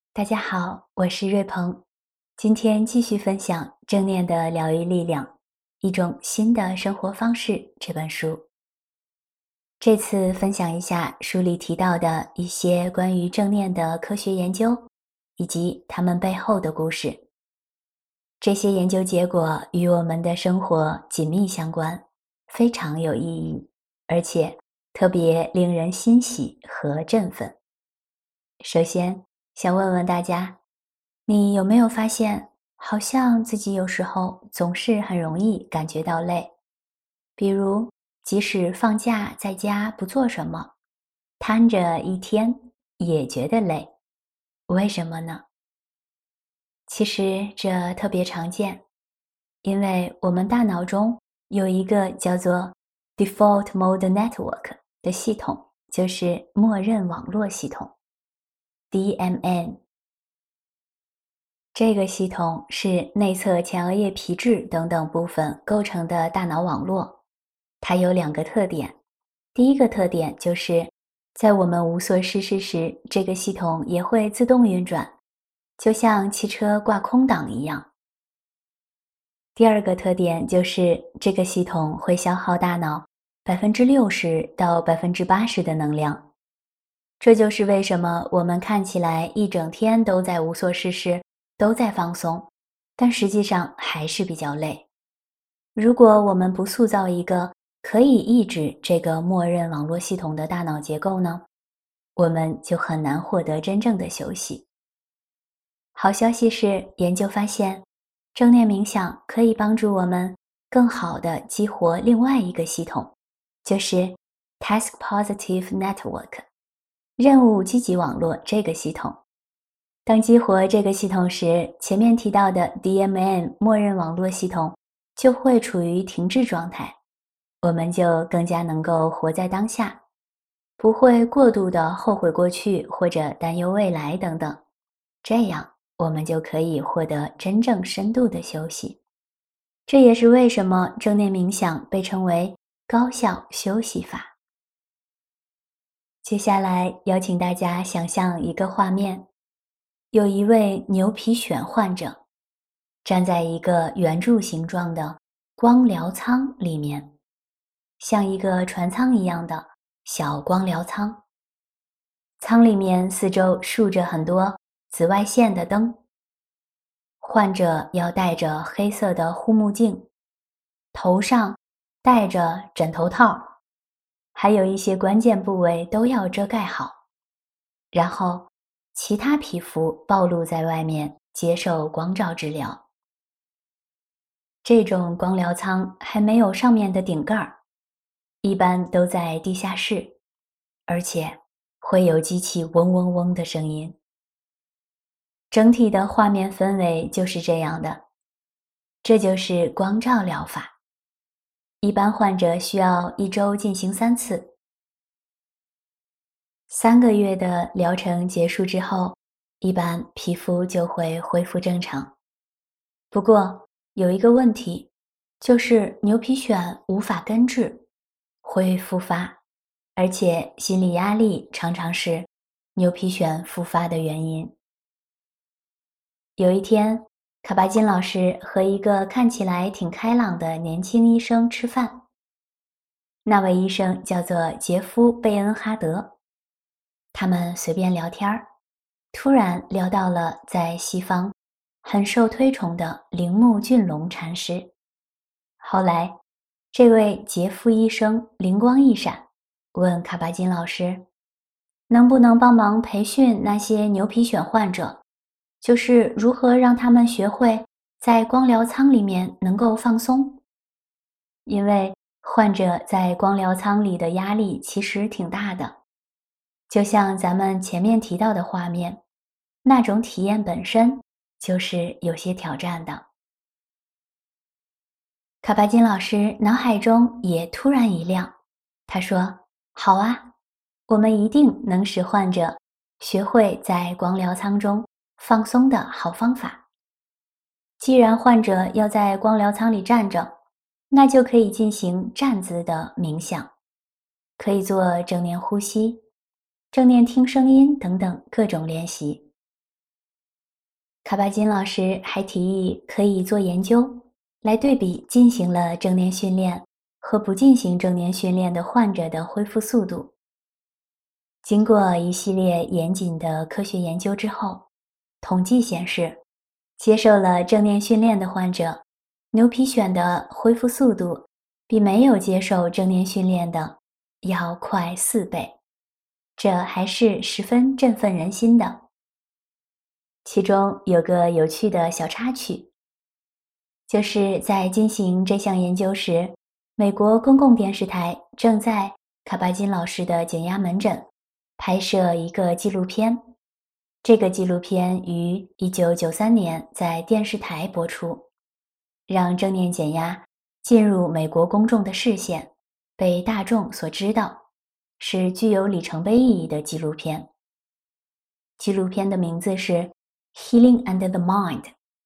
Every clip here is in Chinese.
大家好，我是瑞鹏，今天继续分享《正念的疗愈力量：一种新的生活方式》这本书。这次分享一下书里提到的一些关于正念的科学研究，以及它们背后的故事。这些研究结果与我们的生活紧密相关，非常有意义，而且特别令人欣喜和振奋。首先，想问问大家，你有没有发现，好像自己有时候总是很容易感觉到累？比如，即使放假在家不做什么，瘫着一天也觉得累，为什么呢？其实这特别常见，因为我们大脑中有一个叫做 Default Mode Network 的系统，就是默认网络系统 DMN。这个系统是内侧前额叶皮质等等部分构成的大脑网络，它有两个特点。第一个特点就是，在我们无所事事时，这个系统也会自动运转，就像汽车挂空挡一样。第二个特点就是，这个系统会消耗大脑60%到80%的能量。这就是为什么我们看起来一整天都在无所事事，都在放松，但实际上还是比较累。如果我们不塑造一个可以抑制这个默认网络系统的大脑结构呢，我们就很难获得真正的休息。好消息是，研究发现，正念冥想可以帮助我们更好地激活另外一个系统，就是 Task Positive Network 任务积极网络这个系统。当激活这个系统时，前面提到的 DMN 默认网络系统就会处于停滞状态，我们就更加能够活在当下，不会过度的后悔过去或者担忧未来等等，这样我们就可以获得真正深度的休息。这也是为什么正念冥想被称为高效休息法。接下来邀请大家想象一个画面，有一位牛皮癣患者站在一个圆柱形状的光疗舱里面，像一个船舱一样的小光疗舱。舱里面四周竖着很多紫外线的灯，患者要戴着黑色的护目镜，头上戴着枕头套，还有一些关键部位都要遮盖好，然后其他皮肤暴露在外面接受光照治疗。这种光疗舱还没有上面的顶盖儿，一般都在地下室，而且会有机器嗡嗡嗡的声音。整体的画面氛围就是这样的，这就是光照疗法。一般患者需要1周进行3次。3个月的疗程结束之后，一般皮肤就会恢复正常。不过有一个问题，就是牛皮癣无法根治，会复发，而且心理压力常常是牛皮癣复发的原因。有一天，卡巴金老师和一个看起来挺开朗的年轻医生吃饭。那位医生叫做杰夫·贝恩哈德。他们随便聊天儿，突然聊到了在西方很受推崇的铃木俊龙禅师。后来，这位杰夫医生灵光一闪，问卡巴金老师，能不能帮忙培训那些牛皮癣患者，就是如何让他们学会在光疗舱里面能够放松。因为患者在光疗舱里的压力其实挺大的，就像咱们前面提到的画面，那种体验本身就是有些挑战的。卡巴金老师脑海中也突然一亮，他说：好啊，我们一定能使患者学会在光疗舱中放松的好方法。既然患者要在光疗舱里站着，那就可以进行站姿的冥想，可以做正念呼吸、正念听声音等等各种练习。 卡巴金老师还提议可以做研究，来对比进行了正念训练和不进行正念训练的患者的恢复速度。经过一系列严谨的科学研究之后，统计显示，接受了正念训练的患者，牛皮癣的恢复速度比没有接受正念训练的要快4倍，这还是十分振奋人心的。其中有个有趣的小插曲，就是在进行这项研究时，美国公共电视台正在卡巴金老师的减压门诊拍摄一个纪录片。这个纪录片于1993年在电视台播出，让正念减压进入美国公众的视线，被大众所知道，是具有里程碑意义的纪录片。纪录片的名字是 Healing Under the Mind，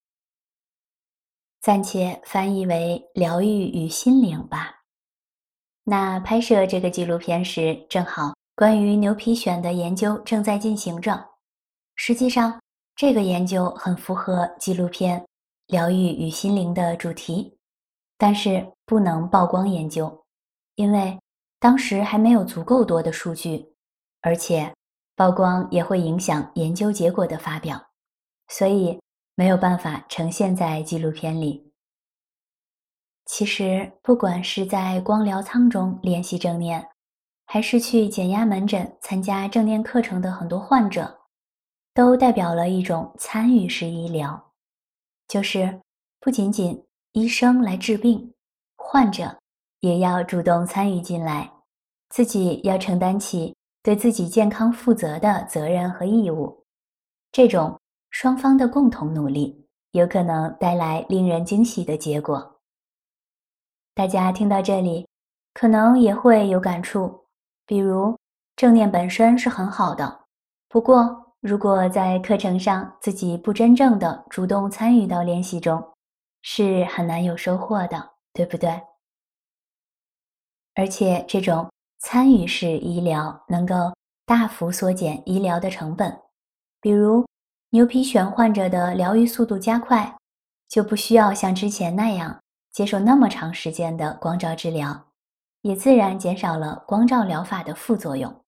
暂且翻译为疗愈与心灵吧。那拍摄这个纪录片时，正好关于牛皮癣的研究正在进行着。实际上，这个研究很符合纪录片疗愈与心灵的主题，但是不能曝光研究，因为当时还没有足够多的数据，而且曝光也会影响研究结果的发表，所以没有办法呈现在纪录片里。其实，不管是在光疗舱中练习正念，还是去减压门诊参加正念课程的很多患者，都代表了一种参与式医疗，就是不仅仅医生来治病，患者也要主动参与进来，自己要承担起对自己健康负责的责任和义务。这种双方的共同努力，有可能带来令人惊喜的结果。大家听到这里，可能也会有感触，比如正念本身是很好的，不过如果在课程上自己不真正的主动参与到练习中，是很难有收获的，对不对？而且这种参与式医疗能够大幅缩减医疗的成本，比如牛皮癣患者的疗愈速度加快，就不需要像之前那样接受那么长时间的光照治疗，也自然减少了光照疗法的副作用。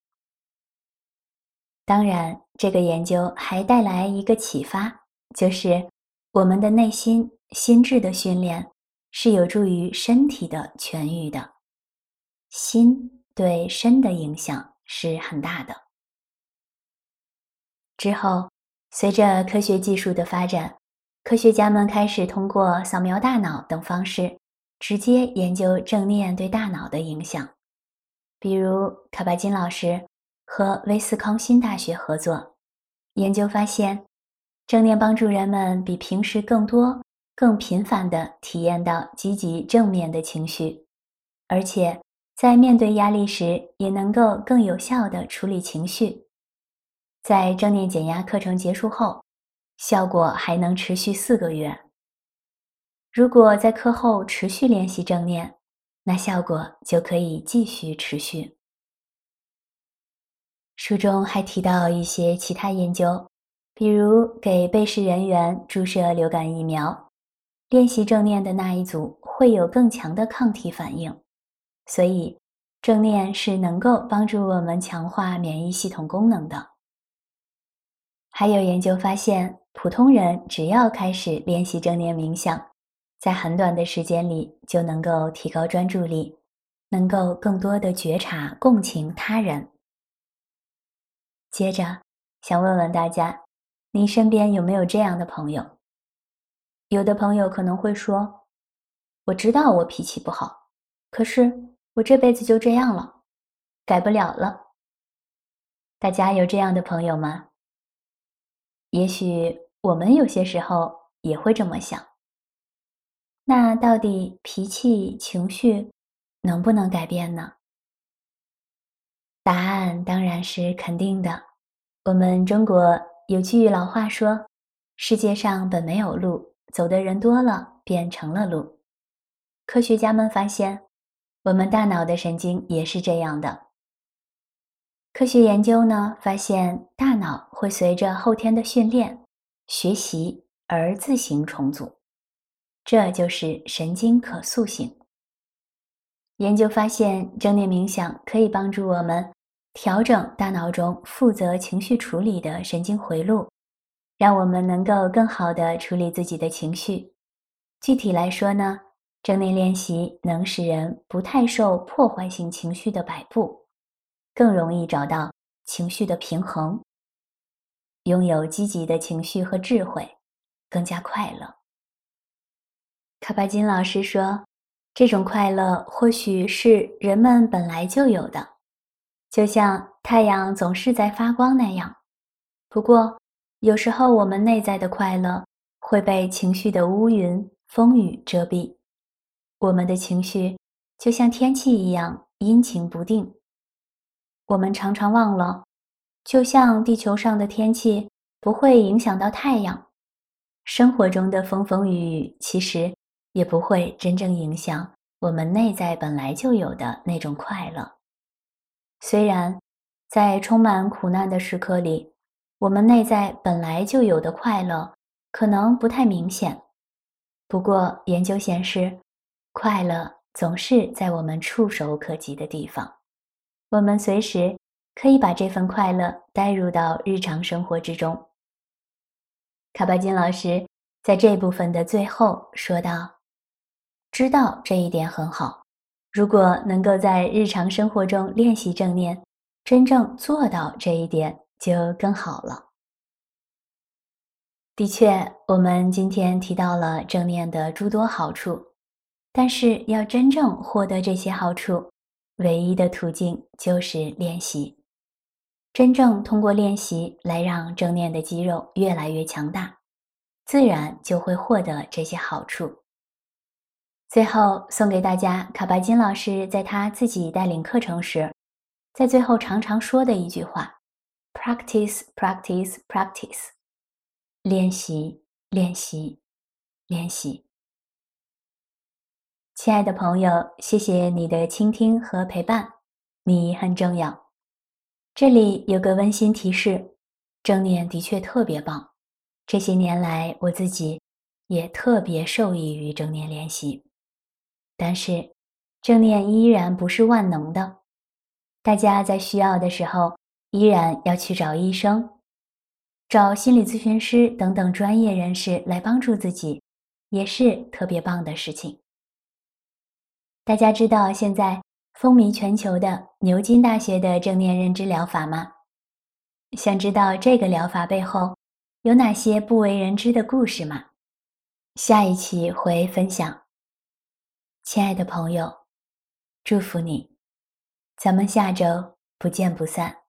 当然，这个研究还带来一个启发，就是我们的内心、心智的训练是有助于身体的痊愈的。心对身的影响是很大的。之后，随着科学技术的发展，科学家们开始通过扫描大脑等方式，直接研究正念对大脑的影响。比如，卡巴金老师和威斯康辛大学合作，研究发现，正念帮助人们比平时更多、更频繁地体验到积极正面的情绪，而且在面对压力时也能够更有效地处理情绪。在正念减压课程结束后，效果还能持续4个月。如果在课后持续练习正念，那效果就可以继续持续。书中还提到一些其他研究，比如给被试人员注射流感疫苗，练习正念的那一组会有更强的抗体反应，所以正念是能够帮助我们强化免疫系统功能的。还有研究发现，普通人只要开始练习正念冥想，在很短的时间里就能够提高专注力，能够更多的觉察、共情他人。接着，想问问大家，您身边有没有这样的朋友？有的朋友可能会说，我知道我脾气不好，可是我这辈子就这样了，改不了了。大家有这样的朋友吗？也许我们有些时候也会这么想。那到底脾气、情绪能不能改变呢？答案当然是肯定的。我们中国有句老话说：世界上本没有路，走的人多了，便成了路。科学家们发现，我们大脑的神经也是这样的。科学研究呢，发现大脑会随着后天的训练， 学习而自行重组，这就是神经可塑性。研究发现，正念冥想可以帮助我们调整大脑中负责情绪处理的神经回路，让我们能够更好地处理自己的情绪。具体来说呢，正念练习能使人不太受破坏性情绪的摆布，更容易找到情绪的平衡，拥有积极的情绪和智慧，更加快乐。卡巴金老师说，这种快乐或许是人们本来就有的，就像太阳总是在发光那样。不过，有时候我们内在的快乐会被情绪的乌云、风雨遮蔽。我们的情绪就像天气一样阴晴不定。我们常常忘了，就像地球上的天气不会影响到太阳，生活中的风风雨雨其实也不会真正影响我们内在本来就有的那种快乐。虽然在充满苦难的时刻里，我们内在本来就有的快乐可能不太明显，不过研究显示，快乐总是在我们触手可及的地方，我们随时可以把这份快乐带入到日常生活之中。卡巴金老师在这部分的最后说道，知道这一点很好，如果能够在日常生活中练习正念，真正做到这一点就更好了。的确，我们今天提到了正念的诸多好处，但是要真正获得这些好处，唯一的途径就是练习。真正通过练习来让正念的肌肉越来越强大，自然就会获得这些好处。最后送给大家卡巴金老师在他自己带领课程时，在最后常常说的一句话 ：Practice, practice, practice。练习，练习，练习。亲爱的朋友，谢谢你的倾听和陪伴，你很重要。这里有个温馨提示，正念的确特别棒，这些年来我自己也特别受益于正念练习。但是，正念依然不是万能的，大家在需要的时候，依然要去找医生，找心理咨询师等等专业人士来帮助自己，也是特别棒的事情。大家知道现在风靡全球的牛津大学的正念认知疗法吗？想知道这个疗法背后有哪些不为人知的故事吗？下一期会分享。亲爱的朋友，祝福你，咱们下周不见不散。